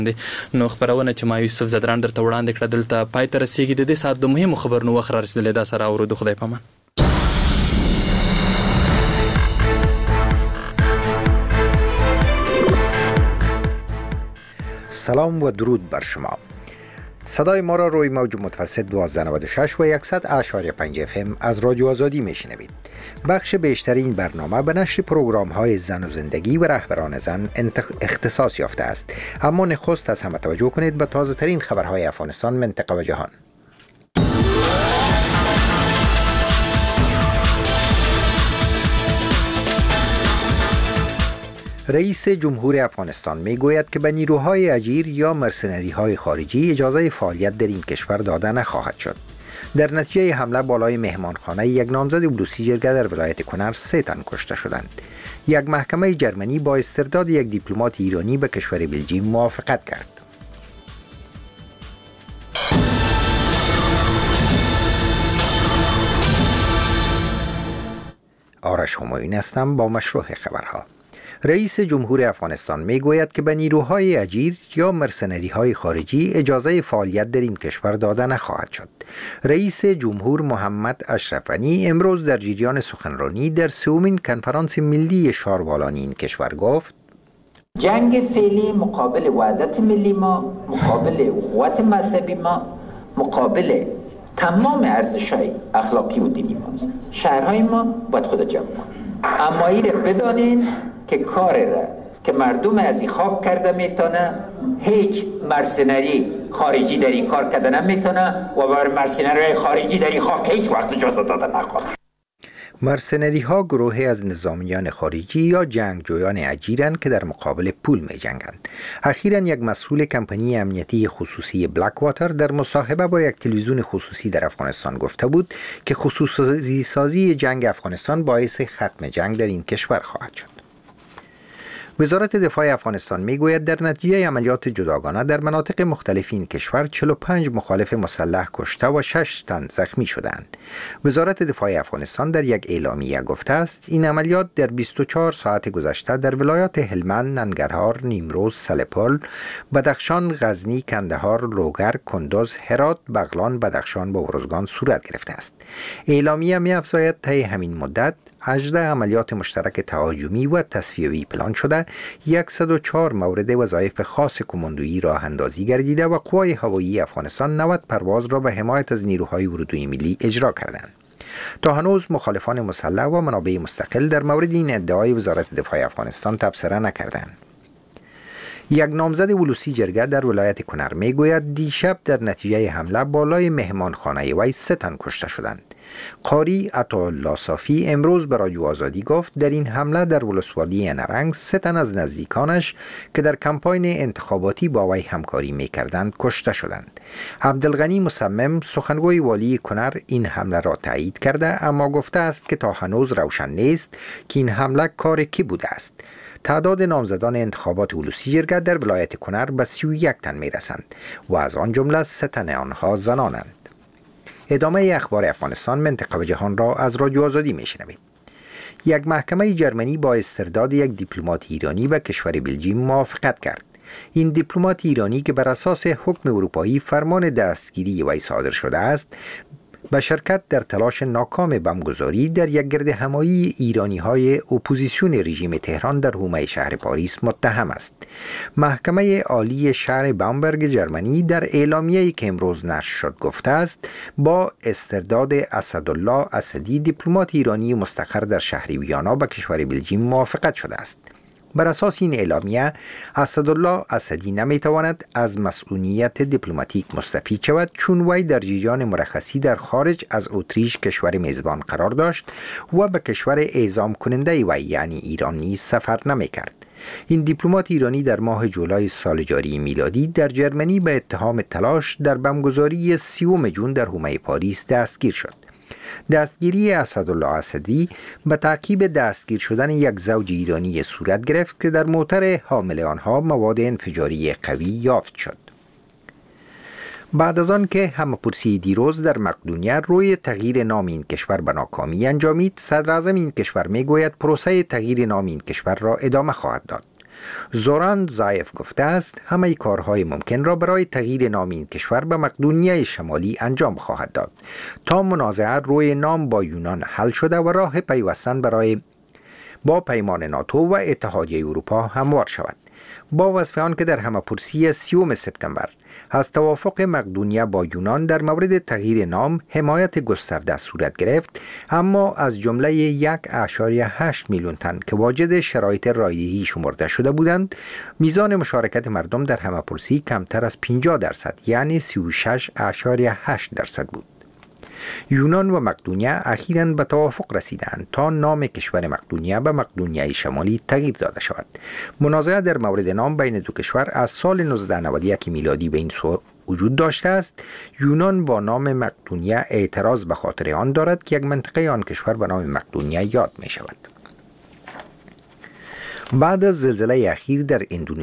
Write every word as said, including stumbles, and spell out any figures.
نو خبرونه چې ما یوسف زدران درته وړاندې کړه دلته پای ته رسیږي. د دې ساعت د مهمو خبرونو وخت را رسېدلی، دا سره اورو. د خدای په امان. سلام و درود بر شما. صدای ما را روی موج متوسط دوازده نود و شش و صد اشاری پنج اف ام از رادیو آزادی میشنوید. بخش بیشتر این برنامه به نشر پروگرام های زن و زندگی و رهبران زن اختصاص یافته است، اما نخست از همه توجه کنید به تازه ترین خبرهای افغانستان، منطقه و جهان. رئیس جمهور افغانستان می گوید که به نیروهای اجیر یا مرسنری های خارجی اجازه فعالیت در این کشور داده نخواهد شد. در نتیجه حمله بالای مهمانخانه یک نامزد بلوچی جرگه در ولایت کنر سه تن کشته شدند. یک محکمه جرمنی با استرداد یک دیپلمات ایرانی به کشور بلژیم موافقت کرد. آرش همایون هستم با مشروع خبرها. رئیس جمهور افغانستان می گوید که به نیروهای اجیر یا مرسنری های خارجی اجازه فعالیت در این کشور داده نخواهد شد. رئیس جمهور محمد اشرف غنی امروز در جریان سخنرانی در سومین کنفرانس ملی شاربالان این کشور گفت: جنگ فعلی مقابل وحدت ملی ما، مقابل اخوت مذهبی ما، مقابل تمام ارزش‌های اخلاقی و دینی ماست. شهرهای ما باید خود جمع کنند. اما این بدانین که کار را که مردم از این خاک کرده میتونه، هیچ مرسنری خارجی در این کار کرده نمیتونه و بر مرسنری خارجی در این خاک هیچ وقت اجازه داده نخواهد. مرسنری ها گروهی از نظامیان خارجی یا جنگجویان اجیرند که در مقابل پول می جنگند. اخیراً یک مسئول کمپانی امنیتی خصوصی بلک واتر در مصاحبه با یک تلویزیون خصوصی در افغانستان گفته بود که خصوصی سازی جنگ افغانستان باعث ختم جنگ در این کشور خواهد شد. وزارت دفاع افغانستان میگوید در نتیجه عملیات جداگانه در مناطق مختلف این کشور چهل و پنج مخالف مسلح کشته و شش تن زخمی شدند. وزارت دفاع افغانستان در یک اعلامیه گفته است این عملیات در بیست و چهار ساعت گذشته در ولایات هلمند، ننگرهار، نیمروز، سلپال، بدخشان، غزنی، کندهار، لوگر، کندز، هرات، بغلان، بدخشان و ارزگان صورت گرفته است. اعلامیه می‌افزاید طی همین مدت هجده عملیات مشترک تهاجمی و تصفیه‌ای پلان شده، صد و چهار مورد وظایف خاص کماندویی راه اندازی گردیده و قوای هوایی افغانستان نود پرواز را به حمایت از نیروهای اردوی ملی اجرا کردند. تا هنوز مخالفان مسلح و منابع مستقل در مورد این ادعای وزارت دفاع افغانستان تبصره نکردند. یک نامزد بلوچی جرگه در ولایت کنر میگوید دیشب در نتیجه حمله بالای مهمانخانه وی سه تن کشته شدند. قاری عطاالله صافی امروز به رادیو آزادی گفت در این حمله در ولسوالی نرنگ سه تن از نزدیکانش که در کمپاین انتخاباتی با وی همکاری میکردند کشته شدند. عبدالغنی مصمم سخنگوی والی کنر این حمله را تایید کرده، اما گفته است که تا هنوز روشن نیست که این حمله کار کی بوده است. تعداد نامزدان انتخابات بلوچی جرگه در ولایت کنر به سی و یک تن میرسند و از آن جمله سه تن آنها زنانند. ادامه اخبار افغانستان، منطقه و جهان را از رادیو آزادی میشنوید. یک محکمه جرمنی با استرداد یک دیپلمات ایرانی به کشور بلژیم موافقت کرد. این دیپلمات ایرانی که بر اساس حکم اروپایی فرمان دستگیری وی صادر شده است، به شرکت در تلاش ناکام بمبگذاری در یک گرد همایی ایرانی های اپوزیسیون رژیم تهران در حومه شهر پاریس متهم است. محکمه عالی شهر بامبرگ جرمنی در اعلامیه‌ای که امروز نشر شد گفته است با استرداد اسدالله اسدی دیپلمات ایرانی مستقر در شهر ویانا به کشور بلژیم موافقت شده است. بر اساس این اعلامیه اسدالله اسدی نمیتواند از مسئولیت دیپلماتیک مستفید شود چون وی در جریان مرخصی در خارج از اتریش کشور میزبان قرار داشت و به کشور اعزام کننده وی یعنی ایران نیز سفر نمیکرد. این دیپلمات ایرانی در ماه جولای سال جاری میلادی در جرمنی به اتهام تلاش در بمبگذاری سیوم جون در حومه پاریس دستگیر شد. دستگیری اسدالله اسدی به تعقیب دستگیر شدن یک زوج ایرانی صورت گرفت که در موتر حامل آنها مواد انفجاری قوی یافت شد. بعد از آن که همه‌پرسی دیروز در مقدونیه روی تغییر نام این کشور به ناکامی انجامید، صدر اعظم این کشور میگوید پروسه تغییر نام این کشور را ادامه خواهد داد. زوران زایف گفته است همه کارهای ممکن را برای تغییر نام این کشور به مقدونیه شمالی انجام خواهد داد تا منازعه روی نام با یونان حل شده و راه پیوستن برای با پیمان ناتو و اتحادیه اروپا هموار شود. با وصف آن که در همه‌پرسی سیوم سپتامبر از توافق مقدونیه با یونان در مورد تغییر نام حمایت گسترده صورت گرفت، اما از جمله یک اشاریه هشت میلیون تن که واجد شرایط رایدهی شمرده شده بودند، میزان مشارکت مردم در همه‌پرسی کمتر از پنجاه درصد یعنی سی و شش اشاریه هشت درصد بود. یونان و مقدونیه اخیراً به توافق رسیدند تا نام کشور مقدونیه به مقدونیه شمالی تغییر داده شود. منازعه در مورد نام بین دو کشور از سال نوزده نود و یک میلادی به این سو وجود داشته است. یونان با نام مقدونیه اعتراض به خاطر آن دارد که یک منطقه آن کشور به نام مقدونیه یاد می شود. بعد از زلزله اخیر در اندونزی